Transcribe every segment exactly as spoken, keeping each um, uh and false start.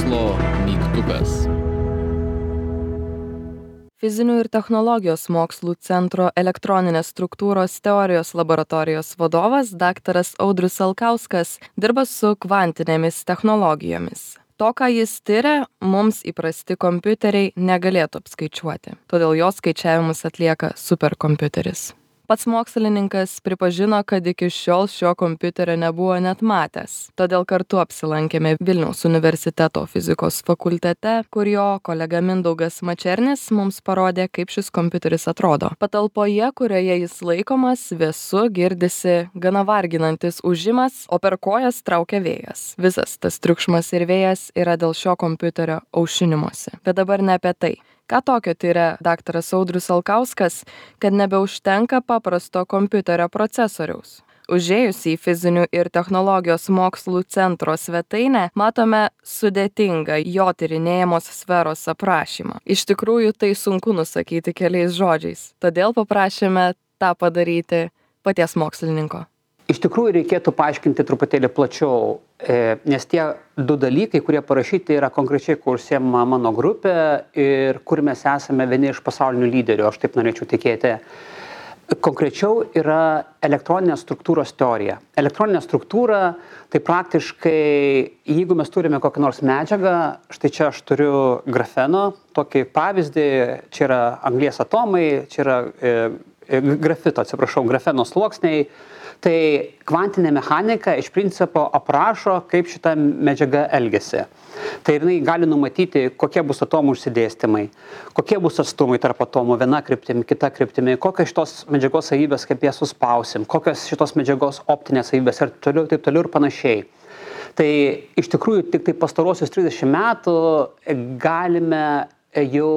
Mokslo mygtukas. Fizinių ir technologijos mokslų centro elektroninės struktūros teorijos laboratorijos vadovas daktaras Audrius Salkauskas dirba su kvantinėmis technologijomis. To, ką jis tiria, mums įprasti kompiuteriai negalėtų apskaičiuoti. Todėl jo skaičiavimus atlieka superkompiuteris. Pats mokslininkas pripažino, kad iki šiol šio kompiuterio nebuvo net matęs. Todėl kartu apsilankėme Vilniaus universiteto fizikos fakultete, kur jo kolega Mindaugas Mačernis mums parodė, kaip šis kompiuteris atrodo. Patalpoje, kurioje jis laikomas, vėsu, girdisi gana varginantis ūžimas, o per kojas traukia vėjas. Visas tas triukšmas ir vėjas yra dėl šio kompiuterio aušinimosi. Bet dabar ne apie tai. Ką tokio tiria daktaras Audrius Salkauskas, kad nebeužtenka paprasto kompiuterio procesoriaus? Užėjus į fizinių ir technologijos mokslų centro svetainę, matome sudėtingą jo tyrinėjamos sferos aprašymą. Iš tikrųjų, tai sunku nusakyti keliais žodžiais. Todėl paprašėme tą padaryti paties mokslininko. Iš tikrųjų reikėtų paaiškinti truputėlį plačiau, nes tie du dalykai, kurie parašyti, yra konkrečiai, kur užsiema mano grupė ir kur mes esame vieni iš pasaulinių lyderių, aš taip norėčiau tikėti. Konkrečiau yra elektroninės struktūros teorija. Elektroninė struktūra, tai praktiškai, jeigu mes turime kokią nors medžiagą, štai čia aš turiu grafeno, tokį pavyzdį, čia yra anglies atomai, čia yra e, grafito, atsiprašau, grafeno sluoksniai. Tai kvantinė mechanika iš principo aprašo, kaip šita medžiaga elgiasi. Tai jinai gali numatyti, kokie bus atomų išsidėstymai, kokie bus atstumai tarp atomų, viena kryptimi, kita kryptimi, kokios šitos medžiagos savybės, kaip jas suspausim, kokios šitos medžiagos optinės savybės ir toliau, taip toliau ir panašiai. Tai iš tikrųjų tik tai pastarosius trisdešimt metų galime jau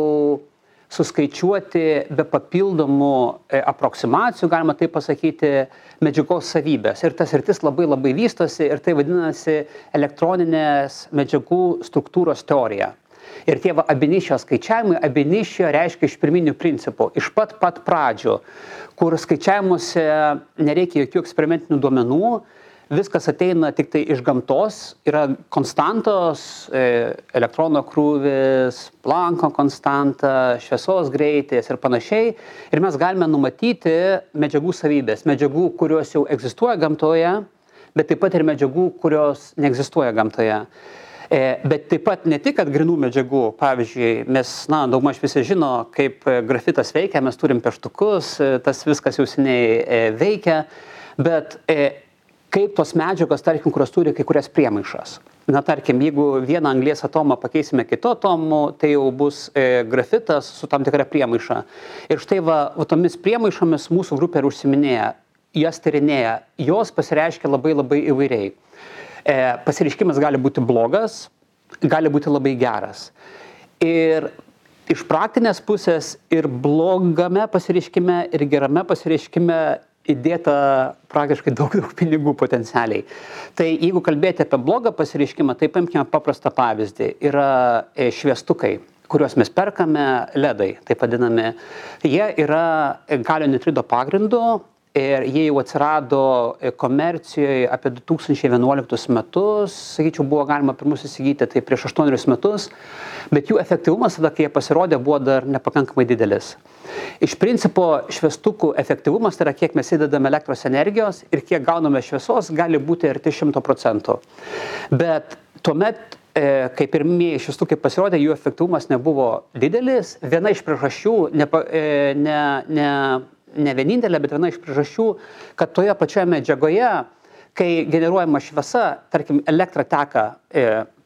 suskaičiuoti be papildomų aproksimacijų, galima taip pasakyti, medžiagos savybės. Ir tas sritis labai labai vystosi ir tai vadinasi elektroninės medžiagų struktūros teorija. Ir tie abinišio skaičiavimai, abinišio reiškia iš pirminių principų, iš pat pat pradžių, kur skaičiavimuose nereikia jokių eksperimentinių duomenų, viskas ateina tik tai iš gamtos, yra konstantos, elektrono krūvis, Plancko konstanta, šviesos greitis ir panašiai. Ir mes galime numatyti medžiagų savybės, medžiagų, kurios jau egzistuoja gamtoje, bet taip pat ir medžiagų, kurios neegzistuoja gamtoje. Bet taip pat ne tik, kad grinų medžiagų, pavyzdžiui, mes, na, daugmaž visi žino, kaip grafitas veikia, mes turim pieštukus, tas viskas jau seniai veikia, bet kaip tos medžiagos, tarkim, kurios turi kai kurias priemaišas. Na, tarkim, jeigu vieną anglies atomą pakeisime kitu atomu, tai jau bus e, grafitas su tam tikra priemaiša. Ir štai va, va tomis priemaišomis mūsų grupė ir užsiminėja, jas tyrinėja, jos pasireiškia labai labai įvairiai. E, pasireiškimas gali būti blogas, gali būti labai geras. Ir iš praktinės pusės ir blogame pasireiškime, ir gerame pasireiškime įdėta praktiškai daug, daug pinigų potencialiai. Tai jeigu kalbėti apie blogą pasireiškimą, tai paimkime paprastą pavyzdį. Yra šviestukai, kuriuos mes perkame, ledai, taip vadinami. Jie yra galio nitrido pagrindu ir jie jau atsirado komercijoje apie du tūkstančiai vienuoliktus metus. Sakyčiau, buvo galima pirmus įsigyti tai prieš aštuonerius metus, bet jų efektyvumas tada, kai jie pasirodė, buvo dar nepakankamai didelis. Iš principo šviestukų efektyvumas, tai yra kiek mes įdedame elektros energijos ir kiek gauname šviesos, gali būti arti šimto procentų. Bet tuomet, e, kai pirmieji šviestukai pasirodė, jų efektyvumas nebuvo didelis. Viena iš priežasčių, ne, e, ne, ne, ne vienintelė, bet viena iš priežasčių, kad toje pačioje medžiagoje, kai generuojama šviesa, tarkim, elektra teka e,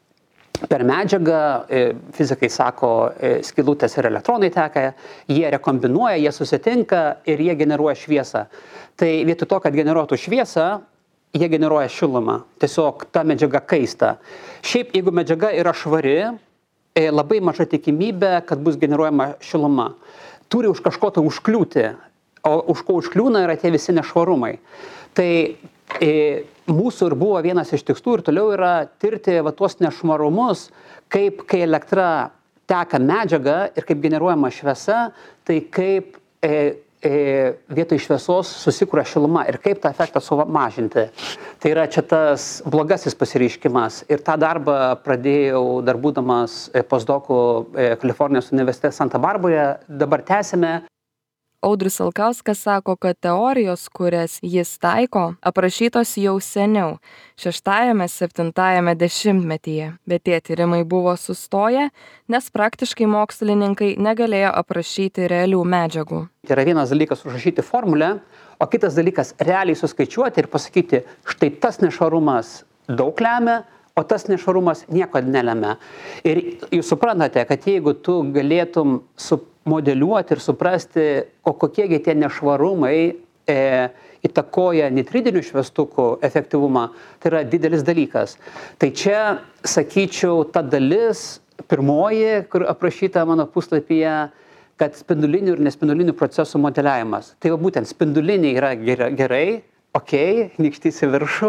per medžiagą, fizikai sako, skylutės ir elektronai teka, jie rekombinuoja, jie susitinka ir jie generuoja šviesą. Tai vietoj to, kad generuotų šviesą, jie generuoja šilumą. Tiesiog ta medžiaga kaista. Šiaip, jeigu medžiaga yra švari, labai maža tikimybė, kad bus generuojama šiluma. Turi už kažko tai užkliūti, o už ko užkliūna yra tie visi nešvarumai. Tai e, mūsų ir buvo vienas iš tikslų ir toliau yra tirti va, tuos nešvarumus, kaip kai elektra teka medžiaga ir kaip generuojama šviesa, tai kaip e, vietoj šviesos susikuria šiluma ir kaip tą efektą sumažinti. Tai yra čia tas blogasis pasireiškimas. Ir tą darbą pradėjau dar būdamas postdokų Kalifornijos universitete Santa Barbaroje, dabar tęsime. Audrius Salkauskas sako, kad teorijos, kurias jis taiko, aprašytos jau seniau, šeštajame, septintajame dešimtmetyje, bet tie tyrimai buvo sustoję, nes praktiškai mokslininkai negalėjo aprašyti realių medžiagų. Tai yra vienas dalykas užrašyti formulę, o kitas dalykas realiai suskaičiuoti ir pasakyti, štai tas nešvarumas daug lemia, o tas nešvarumas nieko nelemia. Ir jūs suprantate, kad jeigu tu galėtum su modeliuoti ir suprasti, o kokiegi tie nešvarumai e, įtakoja nitridinių šviestukų efektyvumą, tai yra didelis dalykas. Tai čia, sakyčiau, ta dalis, pirmoji, kur aprašyta mano puslapyje, kad spindulinių ir nespindulinių procesų modeliavimas. Tai va, būtent spinduliniai yra gerai, okei, okay, nykštys į viršų,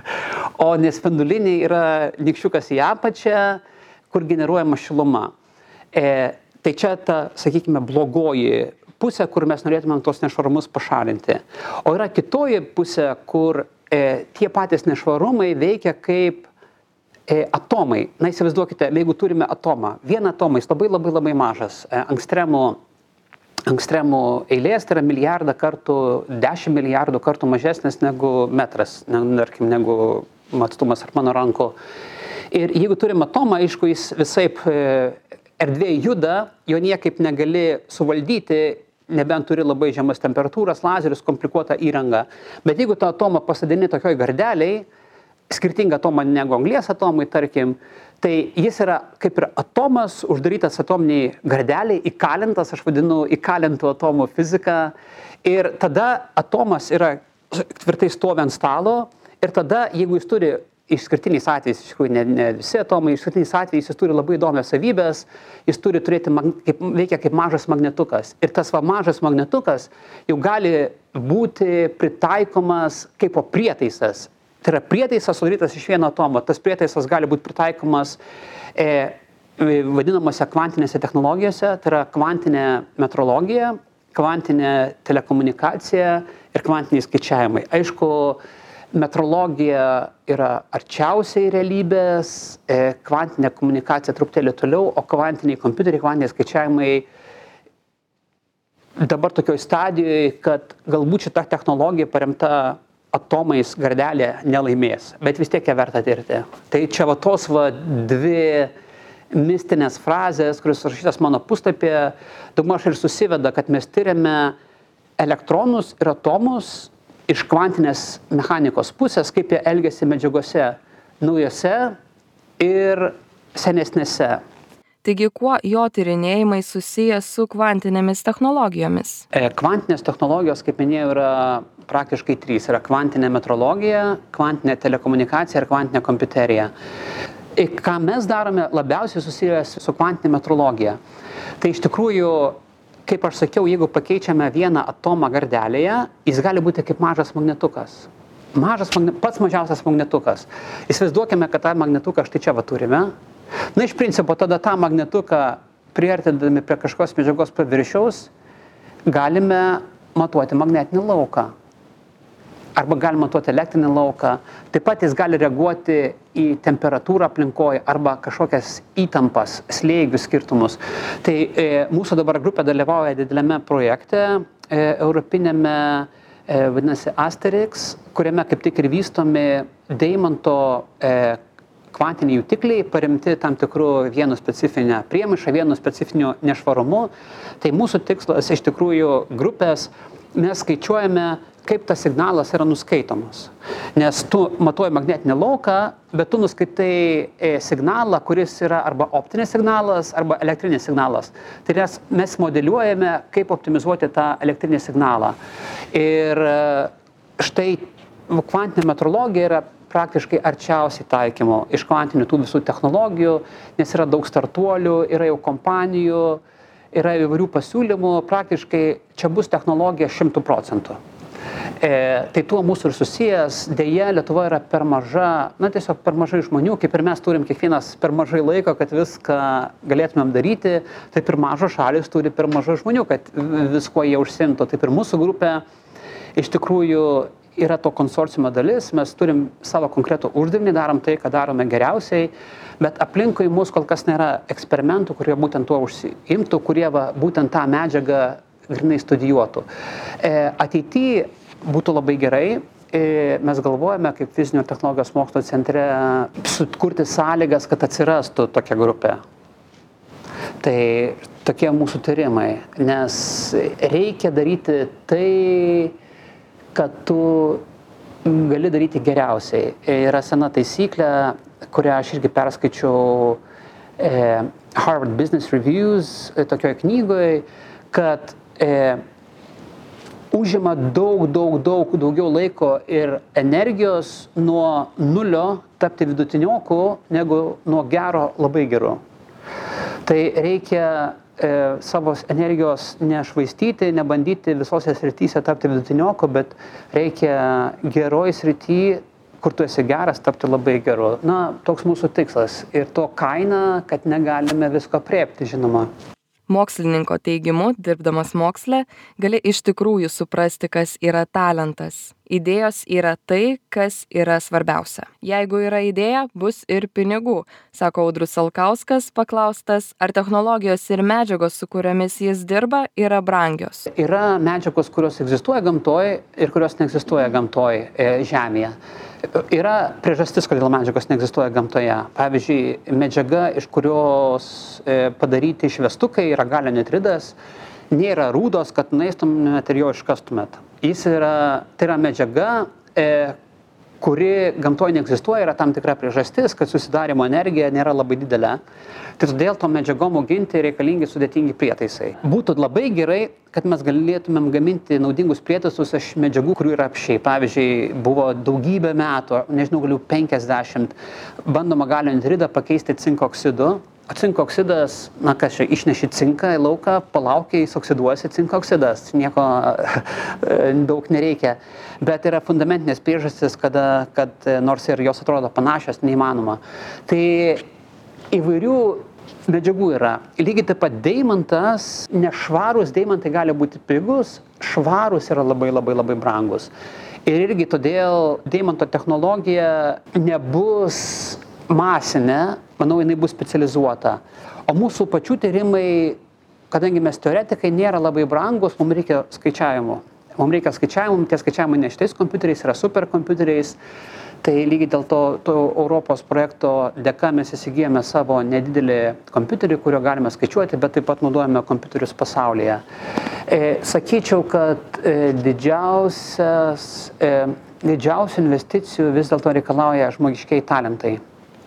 o nespinduliniai yra nykščiukas į apačią, kur generuojama šiluma. E, Tai čia ta, sakykime, blogoji pusė, kur mes norėtumėm tos nešvarumus pašalinti. O yra kitoji pusė, kur e, tie patys nešvarumai veikia kaip e, atomai. Na, įsivaizduokite, jeigu turime atomą, vieną atomą, jis labai labai labai mažas, e, angstremų, angstremų eilės, tai yra milijardą kartų, dešimt milijardų kartų mažesnis negu metras, ne, tarkim, negu atstumas ar mano rankų. Ir jeigu turime atomą, aišku, jis visaip e, erdvėje juda, jo niekaip negali suvaldyti, nebent turi labai žemas temperatūras, lazerius, komplikuotą įrangą. Bet jeigu tą atomą pasadini tokioj gardeliai, skirtingą atomą negu anglies atomai, tarkim, tai jis yra kaip ir atomas, uždarytas atominiai gardeliai, įkalintas, aš vadinu įkalintų atomų fiziką. Ir tada atomas yra tvirtai stovi ant stalo ir tada, jeigu jis turi išskirtiniais atvejais, iš tikrųjų ne, ne visi atomai, išskirtiniais atvejais jis turi labai įdomias savybės, jis turi turėti, kaip, veikia kaip mažas magnetukas. Ir tas va mažas magnetukas jau gali būti pritaikomas kaip prietaisas. Tai yra prietaisas sudarytas iš vieno atomo. Tas prietaisas gali būti pritaikomas e, vadinamose kvantinėse technologijose, tai yra kvantinė metrologija, kvantinė telekomunikacija ir kvantiniai skaičiavimai. Aišku, metrologija yra arčiausiai realybės, kvantinė komunikacija truputėlį toliau, o kvantiniai kompiuteriai, kvantiniai skaičiavimai dabar tokioj stadijoje, kad galbūt šita technologija paremta atomais gardelė nelaimės, bet vis tiek ją verta tirti. Tai čia va tos va dvi mistinės frazės, kuris rašytas mano puslapyje, daugmaž ir susiveda, kad mes tiriame elektronus ir atomus iš kvantinės mechanikos pusės, kaip jie elgiasi medžiagose naujose ir senesnėse. Taigi, kuo jo tyrinėjimai susiję su kvantinėmis technologijomis? Kvantinės technologijos, kaip minėjau, yra praktiškai trys. Yra kvantinė metrologija, kvantinė telekomunikacija ir kvantinė kompiuterija. Ką mes darome labiausiai susijęs su kvantinė metrologija? Tai iš tikrųjų, kaip aš sakiau, jeigu pakeičiame vieną atomą gardelėje, jis gali būti kaip mažas magnetukas. Mažas, pats mažiausias magnetukas. Įsivaizduokime, kad tą magnetuką štai čia va turime. Na, iš principo, tada tą magnetuką priartindami prie kažkokios medžiagos paviršiaus, galime matuoti magnetinį lauką. Arba galima matuoti elektrinį lauką. Taip pat jis gali reaguoti į temperatūrą aplinkoje arba kažkokias įtampas, slėgių skirtumus. Tai e, mūsų dabar grupė dalyvauja dideliame projekte, e, europinėme, e, vadinasi Asterix, kuriame kaip tik ir vystomi deimanto e, kvantiniai jutikliai, paremti tam tikrų vienu specifinę priemaišą, vienu specifiniu nešvarumu. Tai mūsų tikslas iš tikrųjų grupės, mes skaičiuojame, kaip tas signalas yra nuskaitomas. Nes tu matuoji magnetinį lauką, bet tu nuskaitai signalą, kuris yra arba optinis signalas, arba elektrinis signalas. Tai mes modeliuojame, kaip optimizuoti tą elektrinį signalą. Ir štai kvantinė metrologija yra praktiškai arčiausiai taikymo iš kvantinių tų visų technologijų, nes yra daug startuolių, yra jau kompanijų, yra įvairių pasiūlymų, praktiškai čia bus technologija šimtų procentų. E, tai tuo mūsų ir susijęs, dėja Lietuva yra per maža, na tiesiog per mažai žmonių, kaip ir mes turim kiekvienas per mažai laiko, kad viską galėtumėm daryti, taip ir mažos šalis turi per mažai žmonių, kad visko jie užsimtų. Taip ir mūsų grupė iš tikrųjų yra to konsorciumo dalis, mes turim savo konkretų uždavinį, darom tai, ką darome geriausiai, bet aplinkui mūsų kol kas nėra eksperimentų, kurie būtent tuo užsiimtų, kurie va, būtent tą medžiagą grinai studijuotų. E, ateityje būtų labai gerai, e, mes galvojame, kaip fizinio ir technologijos mokslo centre sukurti sąlygas, kad atsirastų tokia grupė. Tai tokie mūsų tyrimai, nes reikia daryti tai, kad tu gali daryti geriausiai. Yra sena taisyklė, kurią aš irgi perskaičiau e, Harvard Business Reviews e, tokioje knygoje, kad e, užima daug, daug, daug daugiau laiko ir energijos nuo nulio tapti vidutinioku, negu nuo gero labai geru. Tai reikia e, savo energijos nešvaistyti, nebandyti visose srityse tapti vidutinioku, bet reikia geroj srity, kur tu esi geras, tapti labai geru. Na, toks mūsų tikslas. Ir to kaina, kad negalime visko aprėpti, žinoma. Mokslininko teigimu, dirbdamas moksle, gali iš tikrųjų suprasti, kas yra talentas. Idėjos yra tai, kas yra svarbiausia. Jeigu yra idėja, bus ir pinigų, sako Audrius Salkauskas, paklaustas, ar technologijos ir medžiagos, su kuriomis jis dirba, yra brangios. Yra medžiagos, kurios egzistuoja gamtoje ir kurios neegzistuoja gamtoje, žemėje. Yra priežastis, kodėl medžiagos neegzistuoja gamtoje. Pavyzdžiui, medžiaga, iš kurios e, padaryti šviestukai, yra galenitridas, nėra rūdos, kad nueistumėt ir jo iškastumėt. Jis yra, tai yra medžiaga, e, kuri gamtoje neegzistuoja, yra tam tikra priežastis, kad susidarimo energija nėra labai didelė. Tai todėl to medžiagom auginti reikalingi sudėtingi prietaisai. Būtų labai gerai, kad mes galėtumėm gaminti naudingus prietaisus iš medžiagų, kurių yra apsčiai. Pavyzdžiui, buvo daugybę metų, nežinau, galiu penkiasdešimt, bandoma galenitridą pakeisti cinko oksidu. O cinko oksidas, na kas čia, išneši cinką į lauką, palaukia, jis oksiduosi, cinko oksidas, nieko daug nereikia. Bet yra fundamentinės priežastis, kada, kad nors ir jos atrodo panašios, neįmanoma. Tai įvairių medžiagų yra. Lygiai taip pat deimantas, nešvarūs deimantai gali būti pigus, švarūs yra labai labai labai brangus. Ir irgi todėl deimanto technologija nebus masinė, manau, jinai bus specializuota. O mūsų pačių tyrimai, kadangi mes teoretikai nėra labai brangus, mums reikia skaičiavimų. Mums reikia skaičiavimų, tie skaičiavimai ne šitais kompiuteriais, yra superkompiuteriais. Tai lygiai dėl to, to Europos projekto dėka mes įsigijame savo nedidelį kompiuterį, kurio galime skaičiuoti, bet taip pat naudojame kompiuterius pasaulyje. E, sakyčiau, kad e, didžiausias, e, didžiausių investicijų vis dėlto reikalauja žmogiškiai talentai.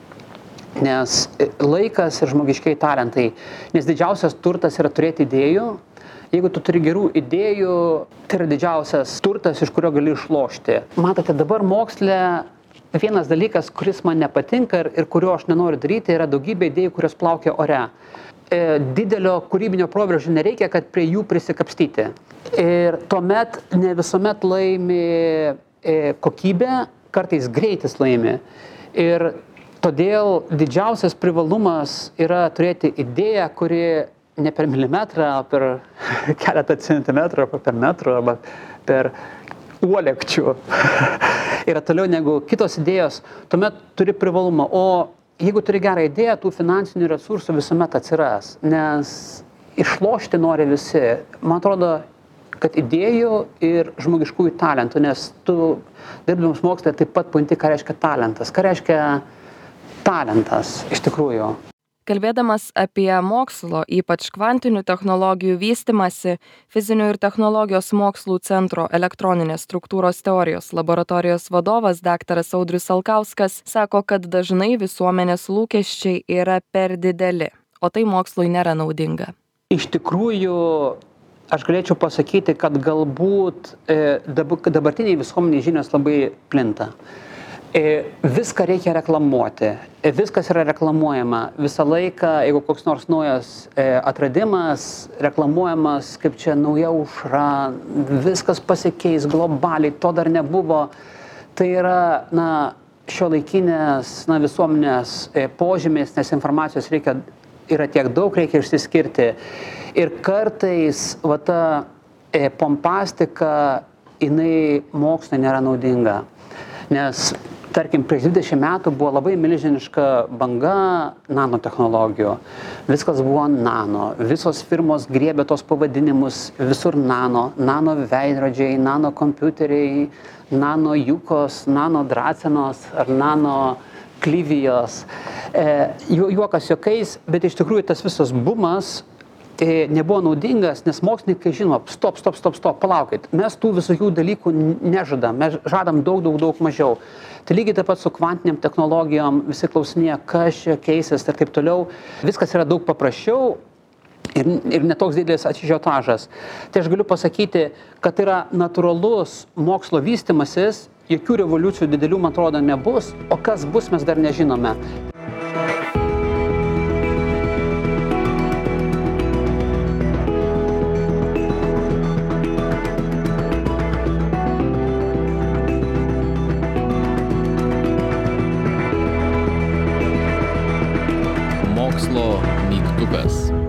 Nes laikas ir žmogiškiai talentai. Nes didžiausias turtas yra turėti idėjų. Jeigu tu turi gerų idėjų, tai yra didžiausias turtas, iš kurio gali išlošti. Matote, dabar moksle vienas dalykas, kuris man nepatinka ir, ir kurio aš nenoriu daryti, yra daugybė idėjų, kurios plaukia ore. E, didelio kūrybinio proveržio nereikia, kad prie jų prisikapstyti. Ir tuomet ne visuomet laimi e, kokybė, kartais greitis laimi. Ir todėl didžiausias privalumas yra turėti idėją, kuri ne per milimetrą, o per keletą centimetrų, arba per metrų, arba per uolekčių. Yra toliau negu kitos idėjos, tuomet turi privalumą. O jeigu turi gerą idėją, tų finansinių resursų visuomet atsiras, nes išlošti nori visi. Man atrodo, kad idėjų ir žmogiškųjų talentų, nes tu dirbdamas moksle taip pat pajunti, ką reiškia talentas, ką reiškia talentas iš tikrųjų. Kalbėdamas apie mokslo, ypač kvantinių technologijų vystimąsi, Fizinių ir technologijos mokslų centro elektroninės struktūros teorijos laboratorijos vadovas daktaras Audrius Salkauskas sako, kad dažnai visuomenės lūkesčiai yra per dideli, o tai mokslui nėra naudinga. Iš tikrųjų, aš galėčiau pasakyti, kad galbūt e, dabartiniai visuomeniai žinios labai plinta. E, viską reikia reklamuoti, e, viskas yra reklamuojama. Visą laiką, jeigu koks nors naujas e, atradimas, reklamuojamas kaip čia nauja aušra, viskas pasikeis globaliai, to dar nebuvo. Tai yra, na, šiuolaikinės, na, visuomenės e, požymis, nes informacijos reikia, yra tiek daug, reikia išsiskirti. Ir kartais, va ta e, pompastika, jinai mokslui nėra naudinga. Nes tarkim, prieš dvidešimt metų buvo labai milžiniška banga nanotechnologijų. Viskas buvo nano. Visos firmos griebė tos pavadinimus, visur nano. Nano veidrodžiai, nano kompiuteriai, nano jukos, nano dracenos ar nano klyvijos. E, juokas juokais, bet iš tikrųjų tas visas bumas e, nebuvo naudingas, nes mokslininkai žino, stop, stop, stop, stop, palaukit. Mes tų visokių dalykų nežadam, mes žadam daug, daug, daug mažiau. Tai lygiai taip pat su kvantiniam technologijom, visi klausinėja, kas čia keisis ir taip toliau. Viskas yra daug paprasčiau ir, ir netoks didelis ažiotažas. Tai aš galiu pasakyti, kad yra natūralus mokslo vystimasis, jokių revoliucijų didelių, man atrodo, nebus, o kas bus, mes dar nežinome. Mokslo mygtukas.